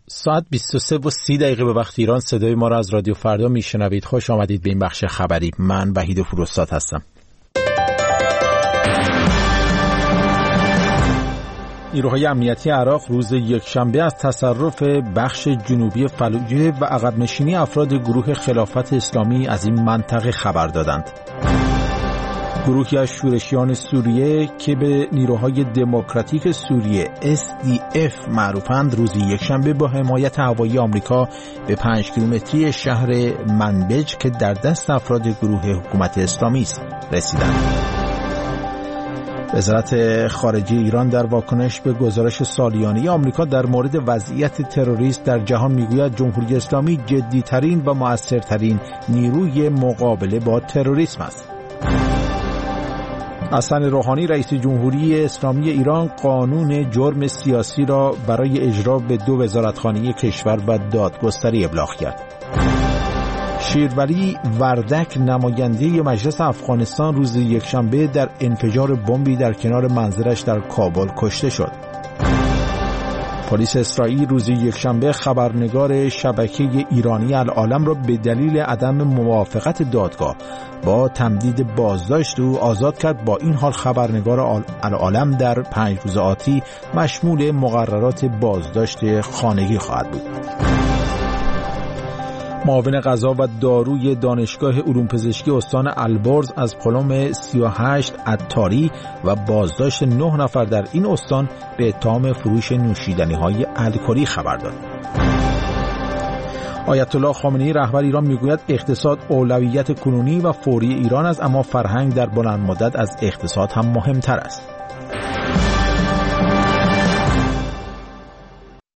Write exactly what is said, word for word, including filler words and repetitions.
ساعت بیست و سه و سی دقیقه به وقت ایران صدای ما را از رادیو فردا میشنوید. خوش آمدید به این بخش خبری. من وحید فروستاد هستم. نیروهای امنیتی عراق روز یکشنبه از تصرف بخش جنوبی فلوجه و عقب نشینی افراد گروه خلافت اسلامی از این منطقه خبر دادند. گروهی از شورشیان سوریه که به نیروهای دموکراتیک سوریه اس دی اف معروفند روز یکشنبه با حمایت هوایی آمریکا به پنج کیلومتری شهر منبج که در دست افراد گروه حکومت اسلامی است رسیدند. وزارت خارجه ایران در واکنش به گزارش سالیانه آمریکا در مورد وضعیت تروریست در جهان میگوید جمهوری اسلامی جدی‌ترین و مؤثرترین نیروی مقابله با تروریسم است. حسن روحانی رئیس جمهوری اسلامی ایران قانون جرم سیاسی را برای اجرا به دو وزارتخانه کشور و دادگستری ابلاغ کرد. شیرولی وردک نماینده مجلس افغانستان روز یکشنبه در انفجار بمبی در کنار منزلش در کابل کشته شد. پلیس اسرائیل روز یکشنبه خبرنگار شبکه ایرانی العالم را به دلیل عدم موافقت دادگاه با تمدید بازداشت او آزاد کرد. با این حال خبرنگار العالم در پنج روز آتی مشمول مقررات بازداشت خانگی خواهد بود. معاون غذا و داروی دانشگاه علوم پزشکی استان البرز از پلم سی و هشت عطاری و بازداشت نه نفر در این استان به اتهام فروش نوشیدنی‌های الکلی خبر داد. آیت الله خامنه‌ای رهبر ایران میگوید اقتصاد اولویت کنونی و فوری ایران است، اما فرهنگ در بلند مدت از اقتصاد هم مهمتر است.